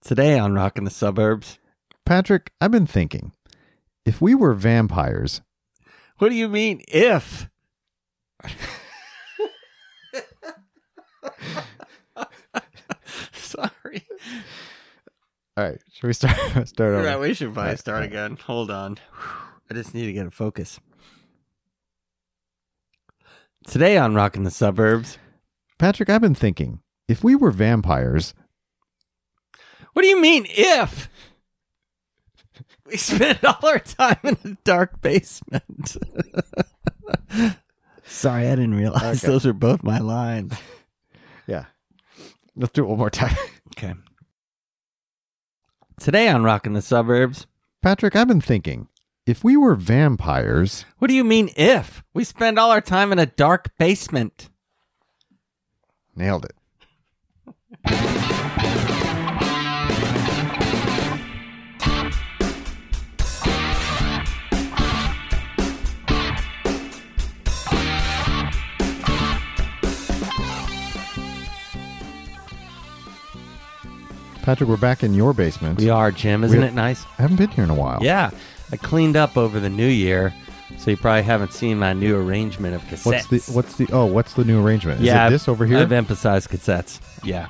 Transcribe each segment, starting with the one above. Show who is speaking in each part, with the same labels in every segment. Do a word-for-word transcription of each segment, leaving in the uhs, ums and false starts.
Speaker 1: Today on Rockin' the Suburbs.
Speaker 2: Patrick, I've been thinking, if we were vampires...
Speaker 1: What do you mean, if? Sorry.
Speaker 2: All right, should we start start over?
Speaker 1: Yeah, we should probably
Speaker 2: right,
Speaker 1: start
Speaker 2: right.
Speaker 1: again. Hold on. I just need to get a focus. Today on Rockin' the Suburbs.
Speaker 2: Patrick, I've been thinking, if we were vampires...
Speaker 1: What do you mean, if? We spend all our time in a dark basement. Sorry, I didn't realize
Speaker 2: Okay.
Speaker 1: those are both my lines.
Speaker 2: Yeah. Let's do it one more time.
Speaker 1: Okay. Today on Rockin' the Suburbs.
Speaker 2: Patrick, I've been thinking, if we were vampires...
Speaker 1: What do you mean, if? We spend all our time in a dark basement.
Speaker 2: Nailed it. Patrick, we're back in your basement.
Speaker 1: We are, Jim. Isn't
Speaker 2: We-
Speaker 1: it nice?
Speaker 2: I haven't been here in a while.
Speaker 1: Yeah. I cleaned up over the new year, so you probably haven't seen my new arrangement of cassettes.
Speaker 2: What's the what's the oh what's the new arrangement? Is
Speaker 1: yeah,
Speaker 2: it this over here?
Speaker 1: I've emphasized cassettes. Yeah.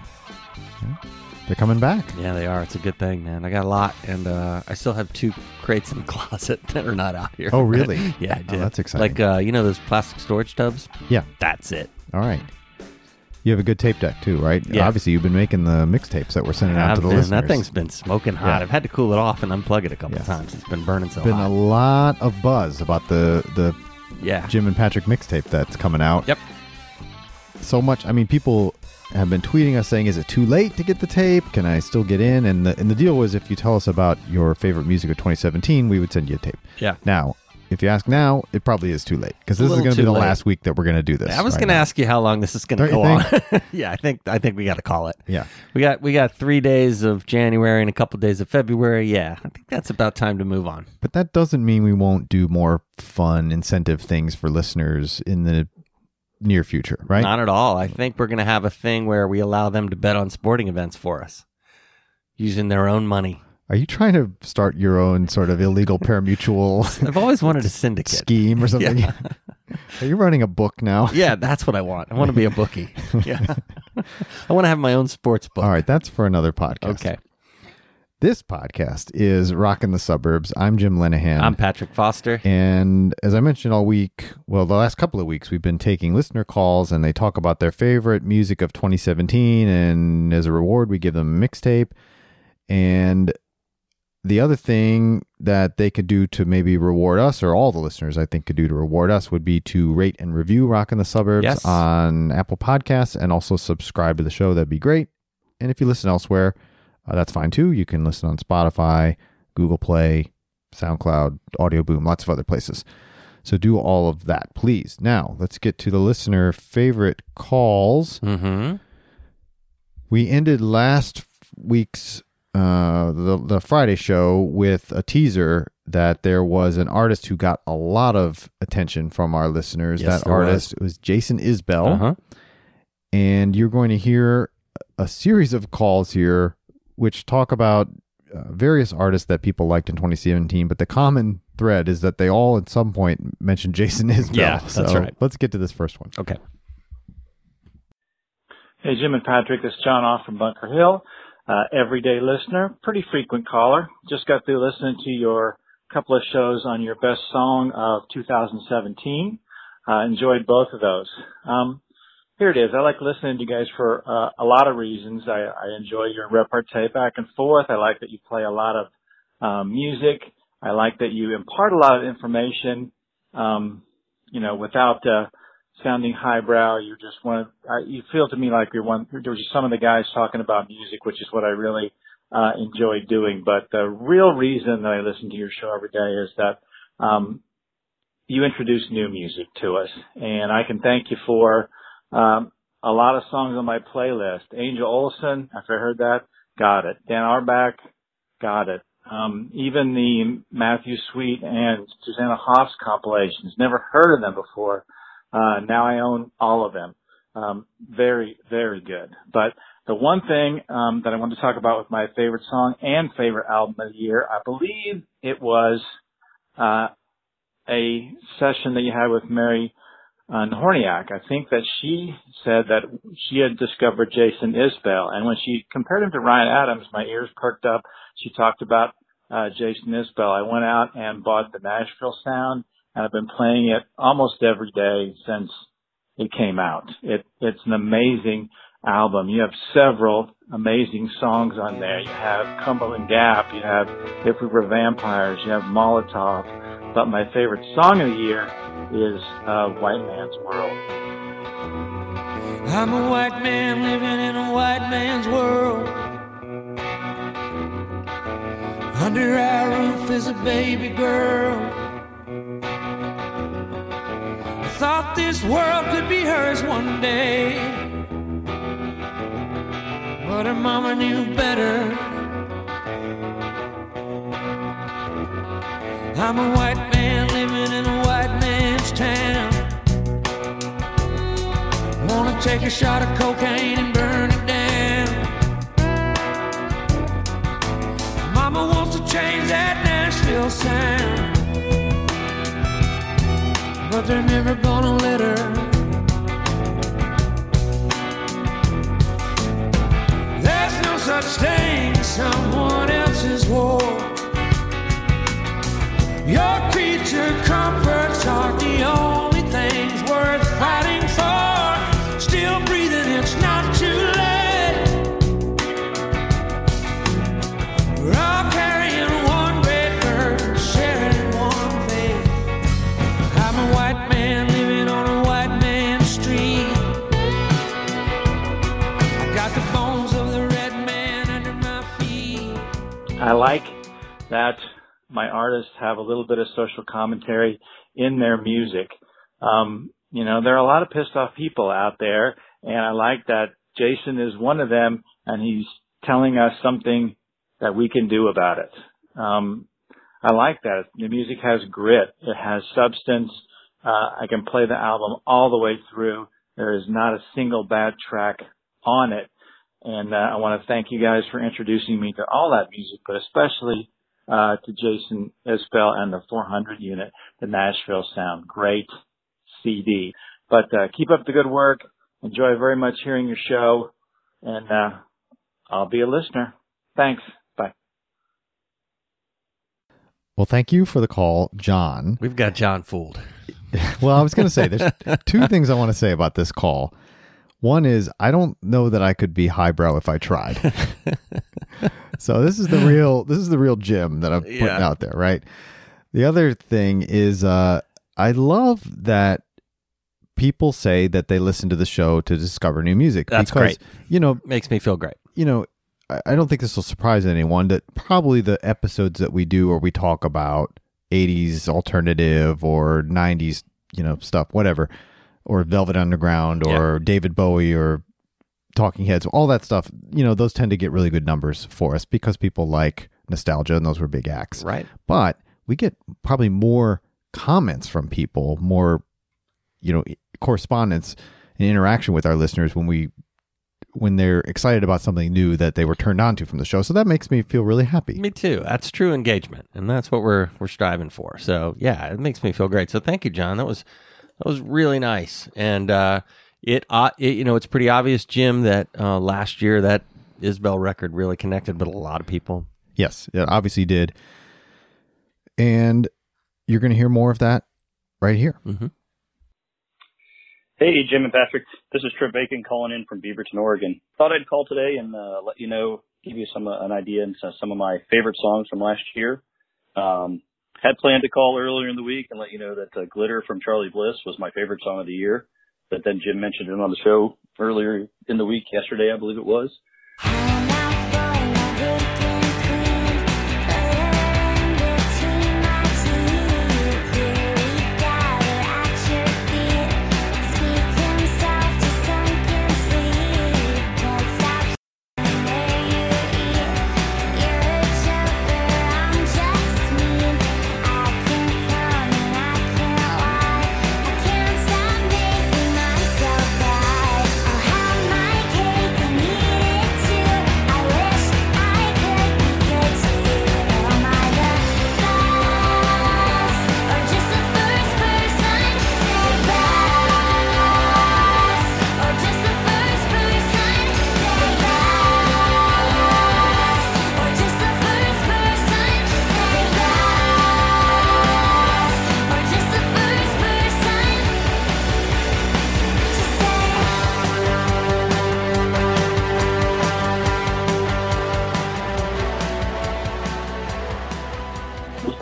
Speaker 2: They're coming back.
Speaker 1: Yeah, they are. It's a good thing, man. I got a lot, and uh, I still have two crates in the closet that are not out here.
Speaker 2: Oh, really?
Speaker 1: Yeah, I
Speaker 2: Oh,
Speaker 1: did.
Speaker 2: that's exciting.
Speaker 1: Like, uh, you know those plastic storage tubs?
Speaker 2: Yeah.
Speaker 1: That's it.
Speaker 2: All right. You have a good tape deck too, right?
Speaker 1: Yeah.
Speaker 2: Obviously, you've been making the mixtapes that we're sending out
Speaker 1: I've
Speaker 2: to the
Speaker 1: been-
Speaker 2: listeners.
Speaker 1: That thing's been smoking hot.
Speaker 2: Yeah.
Speaker 1: I've had to cool it off and unplug it a couple
Speaker 2: Yes.
Speaker 1: times. It's been burning so
Speaker 2: been
Speaker 1: hot.
Speaker 2: a lot of buzz about the the
Speaker 1: yeah.
Speaker 2: Jim and Patrick mixtape that's coming out.
Speaker 1: Yep.
Speaker 2: So much. I mean, people have been tweeting us saying, "Is it too late to get the tape? Can I still get in?" And the and the deal was, if you tell us about your favorite music of twenty seventeen, we would send you a tape.
Speaker 1: Yeah.
Speaker 2: Now, if you ask now, it probably is too late, because this is
Speaker 1: little
Speaker 2: going to be
Speaker 1: too
Speaker 2: the
Speaker 1: late.
Speaker 2: last week that we're going to do this.
Speaker 1: I was
Speaker 2: right
Speaker 1: going to
Speaker 2: now.
Speaker 1: ask you how long this is going to
Speaker 2: Don't
Speaker 1: go
Speaker 2: you
Speaker 1: on. yeah, I think I think we got to call it.
Speaker 2: Yeah.
Speaker 1: We got we got three days of January and a couple days of February. Yeah, I think that's about time to move on.
Speaker 2: But that doesn't mean we won't do more fun, incentive things for listeners in the near future, right?
Speaker 1: Not at all. I think we're going to have a thing where we allow them to bet on sporting events for us using their own money.
Speaker 2: Are you trying to start your own sort of illegal parimutuel
Speaker 1: I've always wanted a syndicate.
Speaker 2: scheme or something?
Speaker 1: Yeah.
Speaker 2: Are you running a book now?
Speaker 1: Yeah, that's what I want. I want to be a bookie. Yeah. I want to have my own sports book.
Speaker 2: All right, that's for another podcast.
Speaker 1: Okay.
Speaker 2: This podcast is Rockin' the Suburbs. I'm Jim Lenahan.
Speaker 1: I'm Patrick Foster.
Speaker 2: And as I mentioned all week, well, the last couple of weeks, we've been taking listener calls, and they talk about their favorite music of twenty seventeen. And as a reward, we give them a mixtape. And the other thing that they could do to maybe reward us, or all the listeners I think could do to reward us, would be to rate and review Rockin' the Suburbs
Speaker 1: Yes.
Speaker 2: on Apple Podcasts, and also subscribe to the show. That'd be great. And if you listen elsewhere, uh, that's fine too. You can listen on Spotify, Google Play, SoundCloud, Audio Boom, lots of other places. So do all of that, please. Now, let's get to the listener favorite calls.
Speaker 1: Mm-hmm.
Speaker 2: We ended last week's uh, the the Friday show with a teaser that there was an artist who got a lot of attention from our listeners.
Speaker 1: Yes,
Speaker 2: that
Speaker 1: there
Speaker 2: artist was. Jason Isbell.
Speaker 1: Uh-huh.
Speaker 2: And you're going to hear a series of calls here which talk about uh, various artists that people liked in twenty seventeen, but the common thread is that they all at some point mentioned Jason Isbell.
Speaker 1: Yeah, that's
Speaker 2: So
Speaker 1: right.
Speaker 2: Let's get to this first one.
Speaker 1: Okay.
Speaker 3: Hey, Jim and Patrick, this is John off from Bunker Hill. Uh, everyday listener, pretty frequent caller. Just got through listening to your couple of shows on your best song of two thousand seventeen. Uh, enjoyed both of those. Um, here it is. I like listening to you guys for uh, a lot of reasons. I, I enjoy your repartee back and forth. I like that you play a lot of um, music. I like that you impart a lot of information, um, you know, without uh, sounding highbrow. You're just one of, uh, you feel to me like you're one, there's just some of the guys talking about music, which is what I really uh, enjoy doing. But the real reason that I listen to your show every day is that um, you introduce new music to us. And I can thank you for um, a lot of songs on my playlist. Angel Olsen, after I heard that, got it. Dan Auerbach, got it. Um, even the Matthew Sweet and Susanna Hoffs compilations, never heard of them before. Uh, now I own all of them. Um, very, very good. But The one thing um, that I wanted to talk about with my favorite song and favorite album of the year, I believe it was uh, a session that you had with Mary uh, Horniak. I think that she said that she had discovered Jason Isbell, and when she compared him to Ryan Adams, my ears perked up. She talked about uh, Jason Isbell. I went out and bought the Nashville Sound, and I've been playing it almost every day since it came out. It, it's an amazing album. You have several amazing songs on there. You have Cumberland Gap, you have If We Were Vampires, you have Molotov. But my favorite song of the year is uh, White Man's World.
Speaker 4: I'm a white man living in a white man's world. Under our roof is a baby girl. I thought this world could be hers one day, but her mama knew better. I'm a white man living in a white man's town. Wanna take a shot of cocaine and burn it down. Mama wants to change that Nashville sound, but they're never gonna let her. There's no such thing as someone else's war. Your creature comforts aren't the only things worth fighting for. Still breathing, it's not too late. We're all carrying one great burden, sharing one fate. I'm a white man living on a white man's street. I got the bones of the red man under my feet.
Speaker 3: I like that my artists have a little bit of social commentary in their music. Um, you know, there are a lot of pissed off people out there, and I like that Jason is one of them, and he's telling us something that we can do about it. Um, I like that. The music has grit. It has substance. Uh, I can play the album all the way through. There is not a single bad track on it. And uh, I want to thank you guys for introducing me to all that music, but especially Uh, to Jason Isbell and the four hundred unit, the Nashville Sound. Great C D. But uh, keep up the good work. Enjoy very much hearing your show. And uh, I'll be a listener. Thanks. Bye.
Speaker 2: Well, thank you for the call, John.
Speaker 1: We've got John fooled.
Speaker 2: Well, I was going to say, there's two things I want to say about this call. One is, I don't know that I could be highbrow if I tried. So this is the real, this is the real Jim that I'm putting
Speaker 1: Yeah.
Speaker 2: out there, right? The other thing is, uh, I love that people say that they listen to the show to discover new music.
Speaker 1: That's
Speaker 2: because,
Speaker 1: great.
Speaker 2: You know,
Speaker 1: Makes me feel great.
Speaker 2: you know, I I don't think this will surprise anyone that probably the episodes that we do where we talk about eighties alternative or nineties, you know, stuff, whatever, or Velvet Underground or David Bowie or Talking Heads, all that stuff, you know, those tend to get really good numbers for us because people like nostalgia and those were big acts.
Speaker 1: Right.
Speaker 2: But we get probably more comments from people, more, you know, correspondence and interaction with our listeners when we when they're excited about something new that they were turned on to from the show. So that makes me feel really happy.
Speaker 1: Me too. That's true engagement, and that's what we're we're striving for. So yeah, it makes me feel great. So thank you, John. That was that was really nice, and uh, it, uh, it you know it's pretty obvious, Jim, that uh, last year that Isbell record really connected with a lot of people.
Speaker 2: Yes, it obviously did, and you're going to hear more of that right here.
Speaker 1: Mm-hmm.
Speaker 5: Hey, Jim and Patrick. This is Trip Bacon calling in from Beaverton, Oregon. Thought I'd call today and uh, let you know, give you some uh, an idea and some of my favorite songs from last year. Um, had planned to call earlier in the week and let you know that uh, Glitter from Charlie Bliss was my favorite song of the year. But then Jim mentioned it on the show earlier in the week, yesterday, I believe it was.
Speaker 6: Myself right. I'll have my cake and eat it.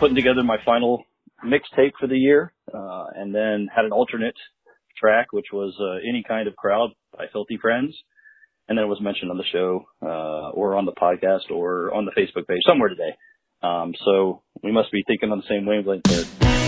Speaker 5: putting together my final mixtape for the year, uh, and then had an alternate track, which was uh, Any Kind of Crowd by Filthy Friends. And then it was mentioned on the show, uh, or on the podcast, or on the Facebook page, somewhere today. Um, so we must be thinking on the same wavelength there.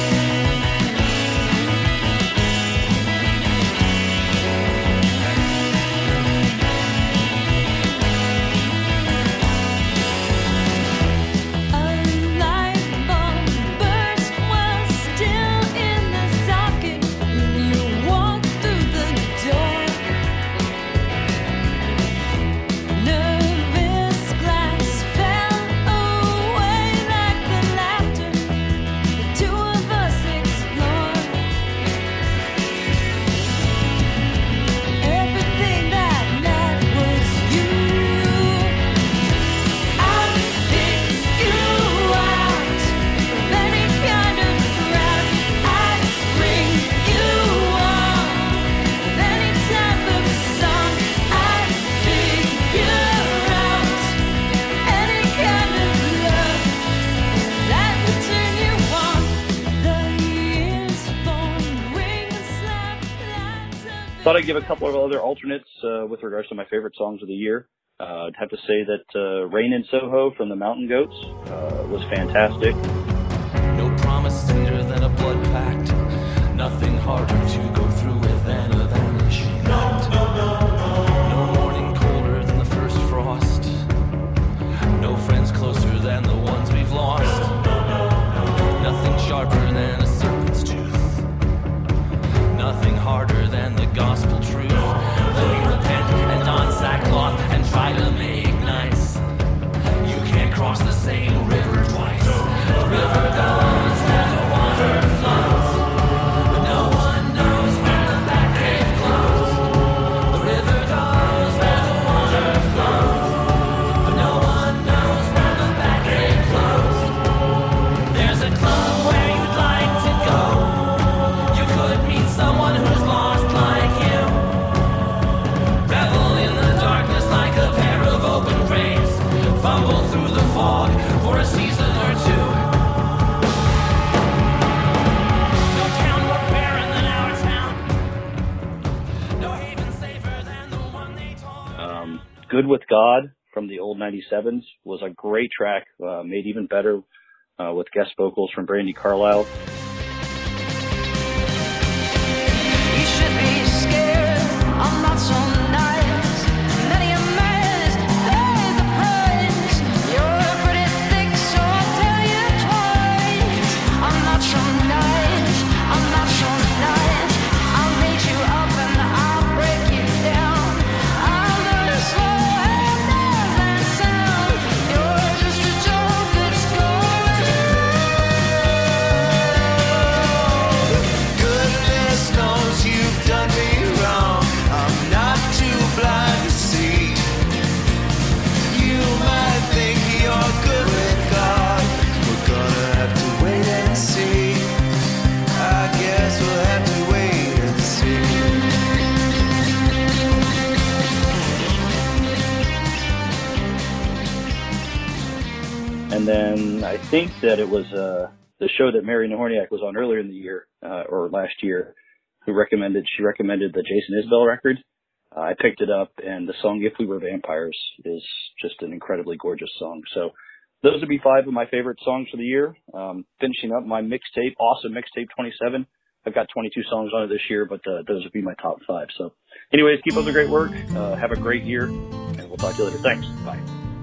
Speaker 5: Thought I'd give a couple of other alternates uh, with regards to my favorite songs of the year. Uh, I'd have to say that uh, Rain in Soho from the Mountain Goats uh, was fantastic.
Speaker 4: No promise sweeter than a blood pact. Nothing harder to go through with than a vanishing act. No, no, no, no. No morning colder than the first frost. No friends closer than the ones we've lost. Nothing sharper than a serpent's tooth. Nothing harder than the gospel truth. Though you repent and don sackcloth and try to make nice, you can't cross the same river twice. The river goes where the water flows, but no one knows when the back gate closed. The river goes where the water flows, but no one knows when the back gate closed. There's a club where you'd like to go. You could meet someone who's lost like you. Revel in the darkness like a pair of open graves. Fumble through the fog for a season or two. No town more barren than our town. No haven safer than the one they taught.
Speaker 5: Um, Good With God from the old ninety-sevens was a great track, uh, made even better uh, with guest vocals from Brandi Carlile.
Speaker 6: You should be scared, I'm not so nice. Many a man has paid the price. You're pretty thick, so I'll tell you twice. I'm not so nice, I'm not so nice. I'll raise you up and I'll break you down. I'll do it slow and does that sound. You're just a joke that's going
Speaker 7: Goodness knows you've done me wrong. I'm not too blind to see. You might think you're good with God. We're gonna have to wait and see. I guess we'll have to wait and see.
Speaker 5: And then I think that it was uh, the show that Mary Nahorniak was on earlier in the year, uh, or last year, who recommended, she recommended the Jason Isbell record. Uh, I picked it up, and the song If We Were Vampires is just an incredibly gorgeous song. So those would be five of my favorite songs for the year. Um, finishing up my mixtape, awesome mixtape twenty-seven. I've got twenty-two songs on it this year, but uh, those would be my top five. So anyways, keep up the great work. Uh, have a great year, and we'll talk to you later. Thanks. Bye.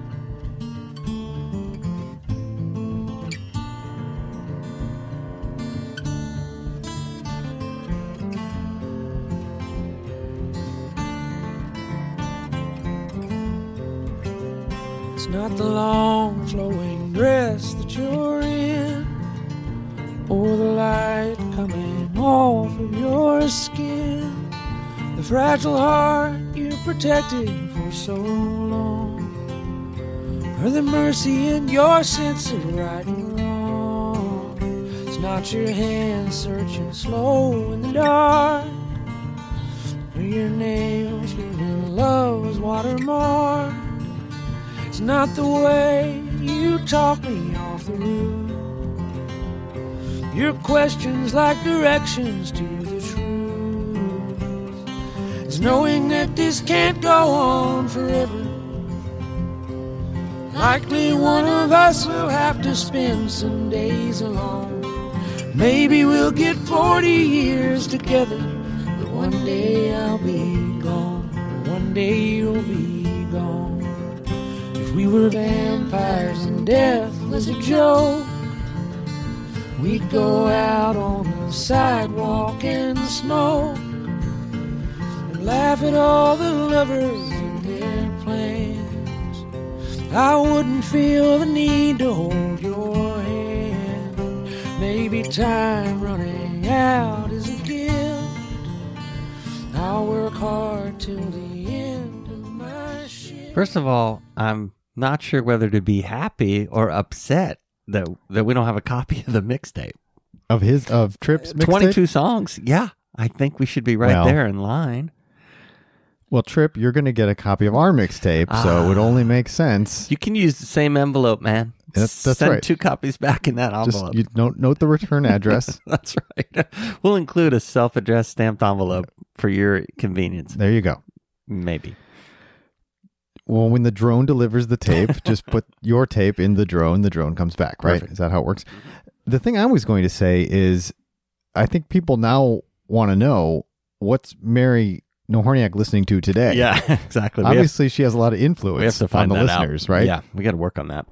Speaker 4: It's not the long flowing dress that you're in, or the light coming off of your skin, the fragile heart you protected for so long, or the mercy in your sense of right and wrong. It's not your hand searching slow in the dark, or your nails leaving love's watermark. It's not the way you talk me off the roof,
Speaker 8: Your questions like directions to the truth. It's knowing that this can't go on forever. Likely one of us will have to spend some days alone. Maybe we'll get forty years together, but one day I'll be gone. One day you'll be gone. If we were vampires and death was a joke, we'd go out on the sidewalk and smoke and laugh at all the lovers and their plans. I wouldn't feel the need to hold your hand. Maybe time running out is a gift. I'll work hard till the end of my shift.
Speaker 1: First of all, I'm not sure whether to be happy or upset that that we don't have a copy of the mixtape.
Speaker 2: Of his of Tripp's mixtape?
Speaker 1: twenty-two songs. Yeah, I think we should be right
Speaker 2: Well,
Speaker 1: there in line.
Speaker 2: Well, Tripp, you're going to get a copy of our mixtape, so it would only make sense.
Speaker 1: You can use the same envelope, man.
Speaker 2: That's, that's
Speaker 1: Send
Speaker 2: right.
Speaker 1: two copies back in that
Speaker 2: Just
Speaker 1: envelope.
Speaker 2: you note, note the return address.
Speaker 1: That's right. We'll include a self-addressed stamped envelope for your convenience.
Speaker 2: There you go.
Speaker 1: Maybe.
Speaker 2: Well, when the drone delivers the tape, just put your tape in the drone. The drone comes back, right?
Speaker 1: Perfect.
Speaker 2: Is that how it works? The thing I was going to say is I think people now want to know what's Mary Nohorniak listening to today.
Speaker 1: Yeah, exactly. We have,
Speaker 2: Obviously, she has a lot of influence
Speaker 1: we have to find
Speaker 2: on the
Speaker 1: that
Speaker 2: listeners,
Speaker 1: out.
Speaker 2: right?
Speaker 1: Yeah, we got to work on that.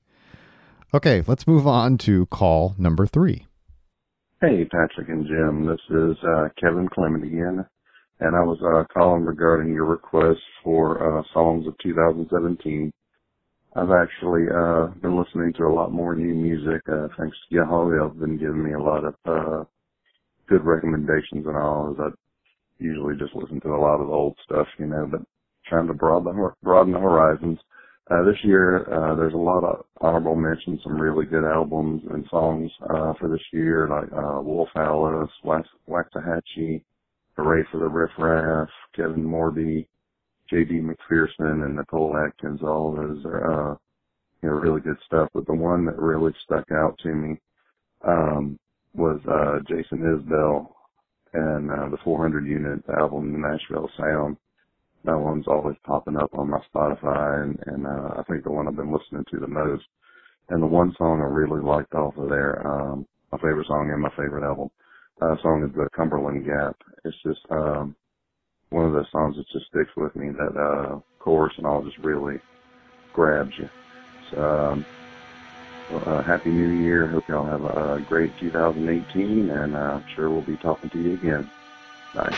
Speaker 2: Okay, let's move on to call number three.
Speaker 9: Hey, Patrick and Jim. This is uh, Kevin Clement again, and I was uh, calling regarding your request for uh, songs of two thousand seventeen. I've actually uh, been listening to a lot more new music. Uh, thanks to Yahweh, I've been giving me a lot of uh, good recommendations and all, as I usually just listen to a lot of the old stuff, you know, but trying to broaden the, broaden the horizons. Uh, this year, uh, there's a lot of honorable mentions, some really good albums and songs uh, for this year, like uh, Wolf Alice, Wax, Waxahachie, Hooray for the Riff Raff, Kevin Morby, J D McPherson, and Nicole Atkins. All those are, uh, you know, really good stuff. But the one that really stuck out to me um, was uh, Jason Isbell and uh, the four hundred Unit album, The Nashville Sound. That one's always popping up on my Spotify, and, and uh, I think the one I've been listening to the most. And the one song I really liked off of there, um, my favorite song and my favorite album, uh, song is The Cumberland Gap. It's just um, one of those songs that just sticks with me. That uh, chorus and all just really grabs you. So, um, well, uh, Happy New Year. Hope y'all have a, a great two thousand eighteen, and uh, I'm sure we'll be talking to you again. Bye.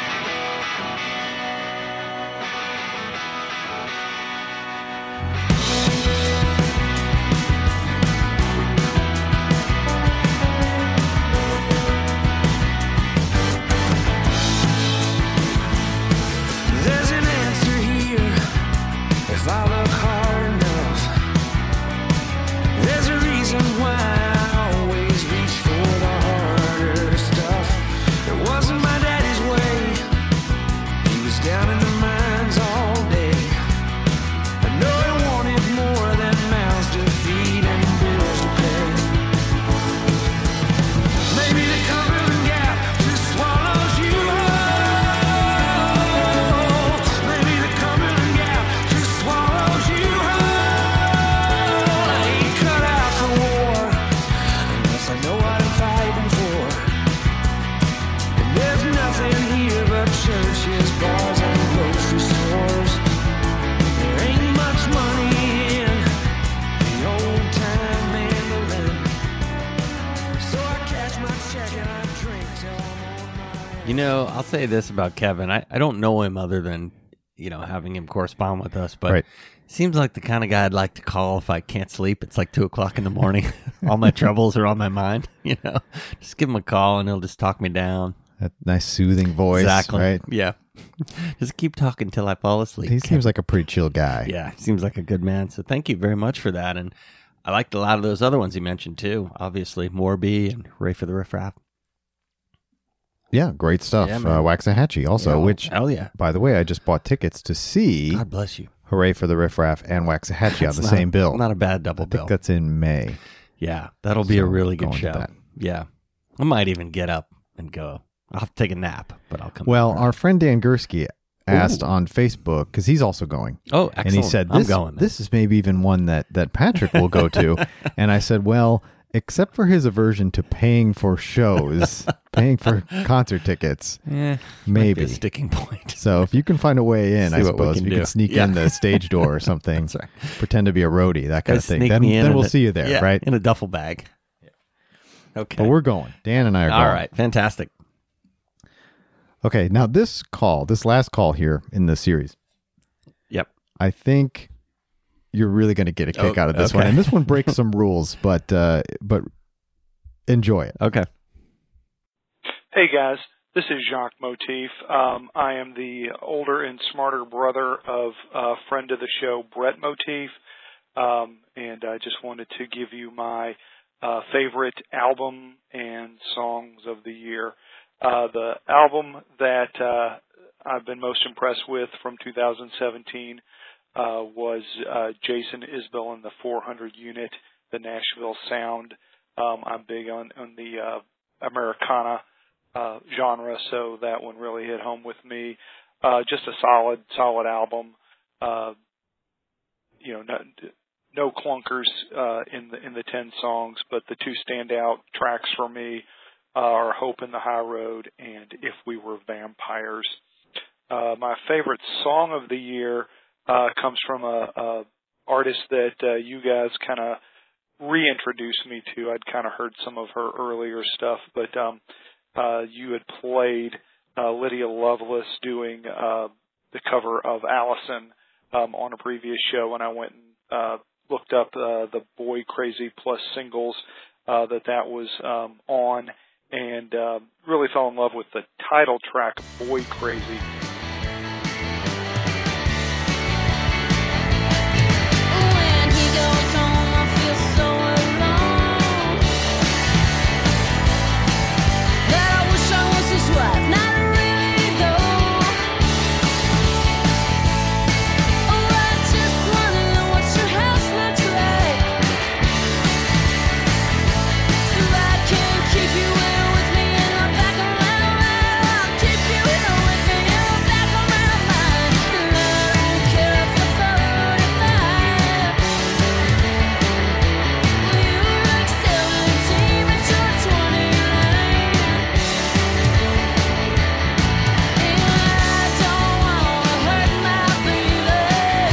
Speaker 8: There's an answer here if I look hard enough. There's a reason why I always reach for the harder stuff. It wasn't my daddy's way. He was down in the mines all day. I know he wanted more than mouths to feed and bills to pay. Maybe the Cumberland Gap just swallows you whole. Maybe the Cumberland Gap just swallows you whole. I ain't cut out for war unless I know what I'm fighting for. And there's nothing here but churches, bars, and grocery stores. There ain't much money in the old-time mandolin. So I cash my check and I drink till I'm on my
Speaker 1: You know, I'll say this about Kevin. I, I don't know him other than, you know, having him correspond with us, but
Speaker 2: Right.
Speaker 1: seems like the kind of guy I'd like to call if I can't sleep. It's like two o'clock in the morning. All my troubles are on my mind, you know. Just give him a call and he'll just talk me down.
Speaker 2: That nice soothing voice,
Speaker 1: exactly.
Speaker 2: right?
Speaker 1: Yeah. Just keep talking till I fall asleep.
Speaker 2: He seems like a pretty chill guy.
Speaker 1: Yeah, seems like a good man. So thank you very much for that. And I liked a lot of those other ones he mentioned too. Obviously, Morby and Ray for the Riff Raff.
Speaker 2: Yeah, great stuff.
Speaker 1: Yeah,
Speaker 2: uh,
Speaker 1: man.
Speaker 2: Waxahachie also,
Speaker 1: Yeah,
Speaker 2: which,
Speaker 1: hell yeah.
Speaker 2: by the way, I just bought tickets to see
Speaker 1: God bless you.
Speaker 2: Hooray for the Riff Raff and Waxahachie on
Speaker 1: That's
Speaker 2: the
Speaker 1: not-
Speaker 2: same bill.
Speaker 1: Not a bad double
Speaker 2: I think
Speaker 1: bill.
Speaker 2: that's in May.
Speaker 1: Yeah, that'll be a
Speaker 2: So,
Speaker 1: really good
Speaker 2: going to
Speaker 1: show.
Speaker 2: that.
Speaker 1: Yeah. I might even get up and go. I'll have to take a nap, but I'll come
Speaker 2: Well,
Speaker 1: back.
Speaker 2: our friend Dan Gursky asked
Speaker 1: Ooh.
Speaker 2: on Facebook, because he's also going.
Speaker 1: Oh, excellent.
Speaker 2: And he said,
Speaker 1: I'm
Speaker 2: this,
Speaker 1: going then.
Speaker 2: this is maybe even one that, that Patrick will go to. And I said, well, except for his aversion to paying for shows, paying for concert tickets,
Speaker 1: Yeah,
Speaker 2: maybe.
Speaker 1: a sticking point.
Speaker 2: So if you can find a way in,
Speaker 1: See
Speaker 2: I
Speaker 1: what we
Speaker 2: suppose,
Speaker 1: can
Speaker 2: if you
Speaker 1: do.
Speaker 2: can sneak
Speaker 1: Yeah.
Speaker 2: in the stage door or something,
Speaker 1: That's right.
Speaker 2: pretend to be a roadie, that kind of thing.
Speaker 1: Sneak
Speaker 2: Then,
Speaker 1: me in
Speaker 2: then
Speaker 1: in
Speaker 2: we'll
Speaker 1: a-
Speaker 2: see you there,
Speaker 1: yeah,
Speaker 2: right?
Speaker 1: in a duffel bag. Okay.
Speaker 2: But we're going. Dan and I are
Speaker 1: All
Speaker 2: going.
Speaker 1: right. Fantastic.
Speaker 2: Okay, now this call, this last call here in the series,
Speaker 1: Yep.
Speaker 2: I think you're really going to get a kick
Speaker 1: Oh,
Speaker 2: out of this
Speaker 1: okay.
Speaker 2: one. And this one breaks some rules, but uh, but enjoy it.
Speaker 1: Okay.
Speaker 10: Hey guys, this is Jacques Motif. Um, I am the older and smarter brother of a friend of the show, Brett Motif, um, and I just wanted to give you my uh, favorite album and songs of the year. Uh, the album that uh, I've been most impressed with from two thousand seventeen uh, was uh, Jason Isbell and the four hundred Unit, the Nashville Sound. Um, I'm big on, on the uh, Americana uh, genre, so that one really hit home with me. Uh, just a solid, solid album. Uh, you know, no, no clunkers uh, in the in the ten songs, but the two standout tracks for me are Hope in the High Road and If We Were Vampires. Uh, my favorite song of the year uh, comes from a, a artist that uh, you guys kind of reintroduced me to. I'd kind of heard some of her earlier stuff, but um, uh, you had played uh, Lydia Lovelace doing uh, the cover of Allison um, on a previous show, and I went and uh, looked up uh, the Boy Crazy Plus singles uh, that that was um, on, and uh, really fell in love with the title track, Boy Crazy.
Speaker 6: When he goes home, I feel so alone that I wish I was his wife. Not really though. Oh, I just wanna know what your house looks like, so I can keep you in with me in the back of my mind. I'll keep you in with me in the back of my mind. And I don't care if you're thirty-five. You look seventeen, but you're twenty-nine. And I don't wanna hurt my baby,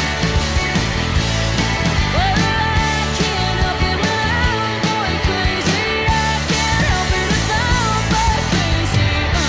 Speaker 6: but I can't help it when I'm going crazy. I can't help it if I'm going crazy.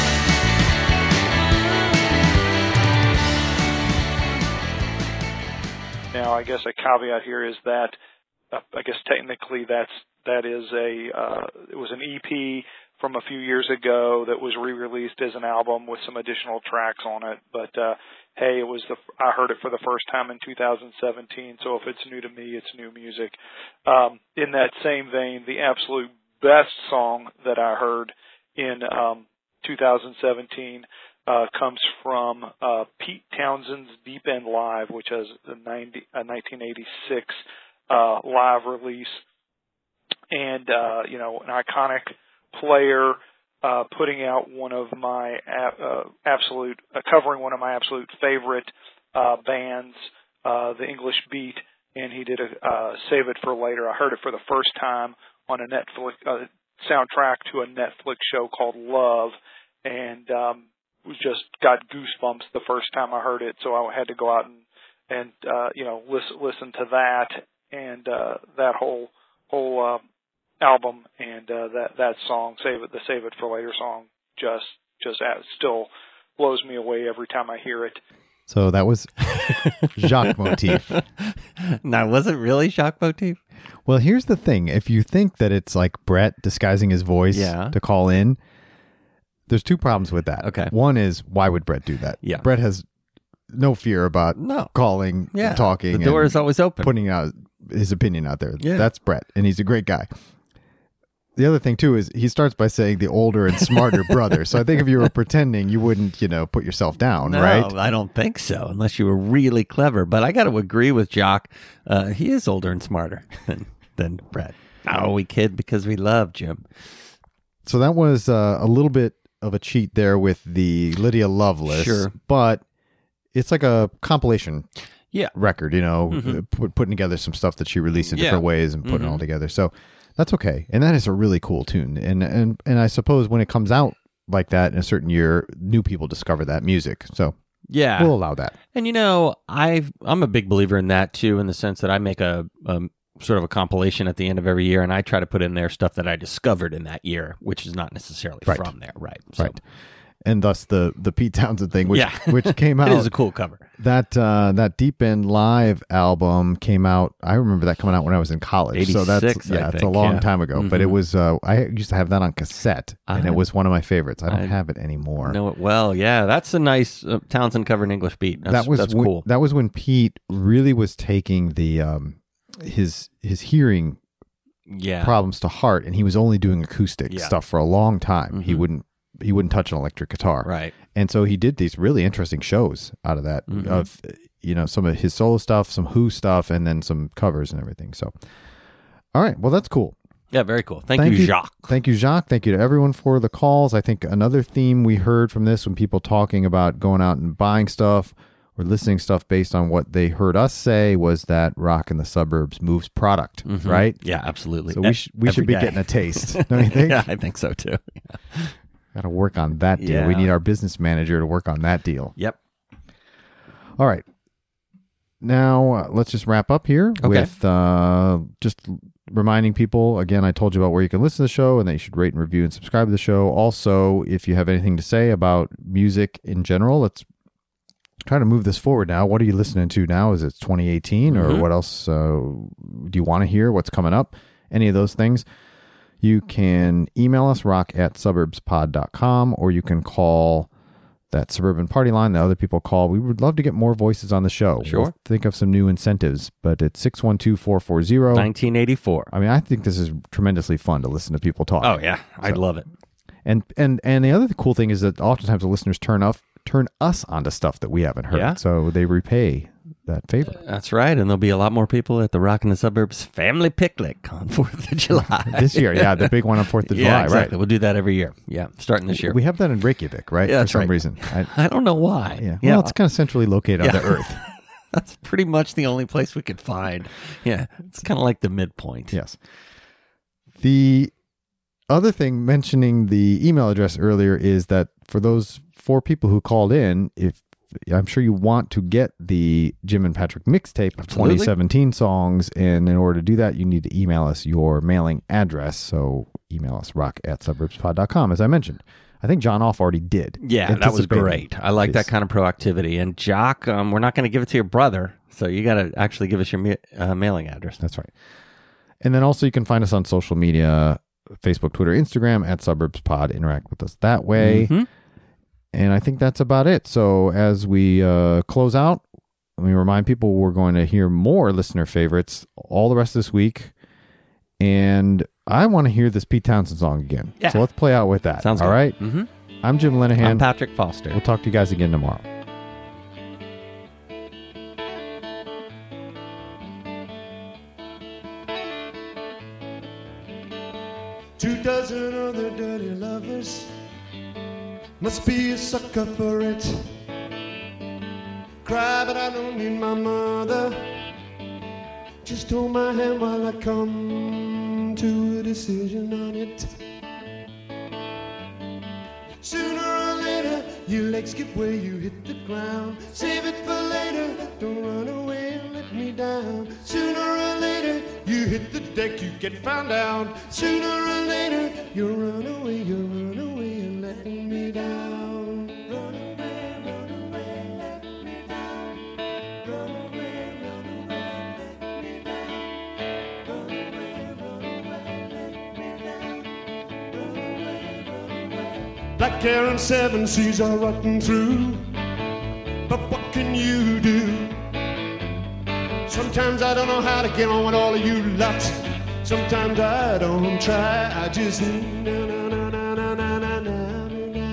Speaker 10: Now, I guess a caveat here is that uh, I guess technically that's that is a uh, it was an E P from a few years ago that was re-released as an album with some additional tracks on it. But uh, hey, it was the I heard it for the first time in two thousand seventeen. So if it's new to me, it's new music. Um, in that same vein, the absolute best song that I heard in um, two thousand seventeen uh, comes from uh, Pete Townshend's Deep End Live, which is a, ninety, a nineteen eighty-six uh, live release. And, uh, you know, an iconic player uh, putting out one of my uh, absolute, uh, covering one of my absolute favorite uh, bands, uh, the English Beat, and he did a uh, Save It for Later. I heard it for the first time on a Netflix uh, soundtrack to a Netflix show called Love, and um, was just got goosebumps the first time I heard it. So I had to go out and and uh, you know listen listen to that and uh, that whole whole uh, album and uh, that that song, Save It, the Save It for Later song, just just uh, still blows me away every time I hear it.
Speaker 2: So that was Jacques Motif.
Speaker 1: Now, was it really Jacques Motif?
Speaker 2: Well, here's the thing. If you think that it's like Brett disguising his voice
Speaker 1: Yeah.
Speaker 2: to call in, there's two problems with that.
Speaker 1: Okay.
Speaker 2: One is, why would Brett do that?
Speaker 1: Yeah.
Speaker 2: Brett has no fear about
Speaker 1: No.
Speaker 2: calling,
Speaker 1: Yeah.
Speaker 2: and talking,
Speaker 1: The door
Speaker 2: and
Speaker 1: is always open.
Speaker 2: putting out his opinion out there.
Speaker 1: Yeah.
Speaker 2: That's Brett, and he's a great guy. The other thing, too, is he starts by saying the older and smarter brother. So I think if you were pretending, you wouldn't, you know, put yourself down,
Speaker 1: No,
Speaker 2: right?
Speaker 1: I don't think so, unless you were really clever. But I got to agree with Jock. Uh, he is older and smarter than, than Brett. Oh, we kid because we love Jim.
Speaker 2: So that was uh, a little bit of a cheat there with the Lydia Loveless.
Speaker 1: Sure.
Speaker 2: But it's like a compilation
Speaker 1: Yeah.
Speaker 2: record, you know,
Speaker 1: Mhm.
Speaker 2: uh, put, putting together some stuff that she released in
Speaker 1: Yeah.
Speaker 2: different ways and putting it all
Speaker 1: Mhm.
Speaker 2: together. So that's okay. And that is a really cool tune. And, and, and I suppose when it comes out like that in a certain year, new people discover that music. So
Speaker 1: Yeah.
Speaker 2: we'll allow that.
Speaker 1: And you know, I've I'm a big believer in that too, in the sense that I make a, a sort of a compilation at the end of every year, and I try to put in there stuff that I discovered in that year, which is not necessarily
Speaker 2: Right.
Speaker 1: from there, right? So,
Speaker 2: Right. And thus the, the Pete Townsend thing, which,
Speaker 1: Yeah.
Speaker 2: which came out.
Speaker 1: It is a cool cover.
Speaker 2: That uh, that Deep End Live album came out. I remember that coming out when I was in college. So that's
Speaker 1: eighty-six, I
Speaker 2: yeah, it's a
Speaker 1: think,
Speaker 2: long
Speaker 1: yeah.
Speaker 2: time ago. But it
Speaker 1: Mhm.
Speaker 2: was uh, I used to have that on cassette, and
Speaker 1: I-
Speaker 2: it was one of my favorites. I don't
Speaker 1: I
Speaker 2: have it anymore.
Speaker 1: Know it well, yeah. That's a nice uh, Townsend cover in English beat. That's,
Speaker 2: that was
Speaker 1: that's
Speaker 2: when,
Speaker 1: cool.
Speaker 2: That was when Pete really was taking the um, his his hearing
Speaker 1: Yeah,
Speaker 2: problems to heart, and he was only doing acoustic
Speaker 1: Yeah.
Speaker 2: stuff for a long time. He
Speaker 1: Mhm.
Speaker 2: wouldn't he wouldn't touch an electric guitar,
Speaker 1: right.
Speaker 2: and so he did these really interesting shows out of that
Speaker 1: Mhm.
Speaker 2: of you know some of his solo stuff, some Who stuff, and then some covers and everything. So, all right, well that's cool.
Speaker 1: Yeah, very cool. Thank,
Speaker 2: Thank
Speaker 1: you,
Speaker 2: you.
Speaker 1: Jacques.
Speaker 2: Thank you, Jacques. Thank you to everyone for the calls. I think another theme we heard from this when people talking about going out and buying stuff or listening stuff based on what they heard us say was that Rock in the Suburbs moves product,
Speaker 1: Mhm.
Speaker 2: right?
Speaker 1: Yeah, absolutely.
Speaker 2: So we, sh- we
Speaker 1: Every
Speaker 2: should be
Speaker 1: day.
Speaker 2: getting a taste, don't you think?
Speaker 1: Yeah, I think so too.
Speaker 2: Got to work on that deal. We
Speaker 1: Yeah.
Speaker 2: need our business manager to work on that deal.
Speaker 1: Yep.
Speaker 2: All right. Now, uh, let's just wrap up here
Speaker 1: Okay.
Speaker 2: with uh, just reminding people, again, I told you about where you can listen to the show and that you should rate and review and subscribe to the show. Also, if you have anything to say about music in general, let's try to move this forward now. What are you listening to now? Is it twenty eighteen or
Speaker 1: Mhm.
Speaker 2: what else uh, do you want to hear? What's coming up? Any of those things? You can email us, rock at suburbspod dot com, or you can call that suburban party line that other people call. We would love to get more voices on the show.
Speaker 1: Sure.
Speaker 2: We'll think of some new incentives, but it's six one two, four four zero.
Speaker 1: nineteen eighty-four.
Speaker 2: I mean, I think this is tremendously fun to listen to people talk.
Speaker 1: Oh yeah, I
Speaker 2: So-
Speaker 1: love it.
Speaker 2: And and and the other cool thing is that oftentimes the listeners turn off turn us onto stuff that we haven't heard.
Speaker 1: Yeah.
Speaker 2: So they repay that favor.
Speaker 1: That's right, and there'll be a lot more people at the Rock in the Suburbs family picnic on Fourth of July
Speaker 2: This year, yeah, the big one on Fourth of
Speaker 1: yeah,
Speaker 2: July,
Speaker 1: exactly.
Speaker 2: right?
Speaker 1: We'll do that every year. Yeah, starting this year.
Speaker 2: We have that in Reykjavik, right?
Speaker 1: Yeah,
Speaker 2: For
Speaker 1: that's
Speaker 2: some
Speaker 1: right.
Speaker 2: reason. I,
Speaker 1: I don't know why.
Speaker 2: yeah.
Speaker 1: yeah.
Speaker 2: Well, it's kind of centrally located on
Speaker 1: Yeah.
Speaker 2: the Earth.
Speaker 1: That's pretty much the only place we could find. Yeah, it's kind of like the midpoint.
Speaker 2: Yes. The other thing mentioning the email address earlier is that for those four people who called in, if I'm sure you want to get the Jim and Patrick mixtape of
Speaker 1: Absolutely.
Speaker 2: twenty seventeen songs, and in order to do that, you need to email us your mailing address. So email us rock at suburbspod dot com, as I mentioned. I think John Off already did.
Speaker 1: Yeah, that was
Speaker 2: anticipating
Speaker 1: great. I like
Speaker 2: this.
Speaker 1: that kind of proactivity. And Jock, um, we're not going to give it to your brother, so you got to actually give us your ma- uh, mailing address.
Speaker 2: That's right. And then also you can find us on social media, Facebook, Twitter, Instagram, at SuburbsPod. Interact with us that way.
Speaker 1: Mhm.
Speaker 2: And I think that's about it. So as we uh, close out, let me remind people we're going to hear more listener favorites all the rest of this week. And I want to hear this Pete Townsend song again.
Speaker 1: Yeah.
Speaker 2: So let's play out with that.
Speaker 1: Sounds
Speaker 2: all
Speaker 1: good.
Speaker 2: right?
Speaker 1: Mm-hmm.
Speaker 2: I'm Jim Lenahan.
Speaker 1: I'm Patrick Foster.
Speaker 2: We'll talk to you guys again tomorrow.
Speaker 7: Two dozen other dirty lovers must be a sucker for it. Cry, but I don't need my mother. Just hold my hand while I come to a decision on it. Sooner or later, your legs give way, you hit the ground. Save it for later, don't run away and let me down. Sooner or later, you hit the deck, you get found out. Sooner or later, you run away, you run away and let me down. Run away, run away, let me down. Run away, run away, let me down. Run away, run away, let me down. Run away, run away. Black hair and seven seas are rotten through, but what can you do? Sometimes I don't know how to get on with all of you lot. Sometimes I don't try, I just na na na na na na na na na.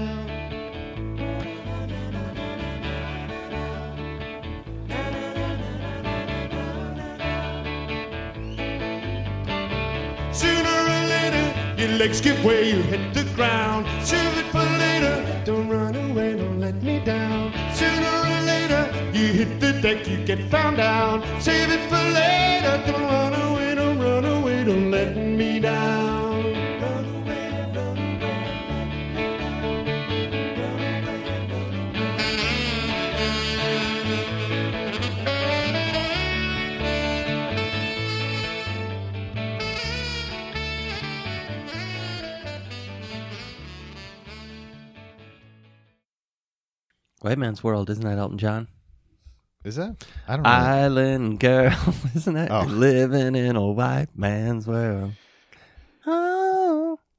Speaker 11: Sooner or later, your legs give way, you hit the ground. Save it for later, don't run away, don't let me down. Sooner or later, you hit the deck, you get found out. Save it for later, don't run away, don't run away, don't let me down.
Speaker 1: White Man's World, isn't that Elton John?
Speaker 2: Is that? I don't know.
Speaker 1: Island Girl, isn't that?
Speaker 2: Oh.
Speaker 1: Living in a white man's world. Oh.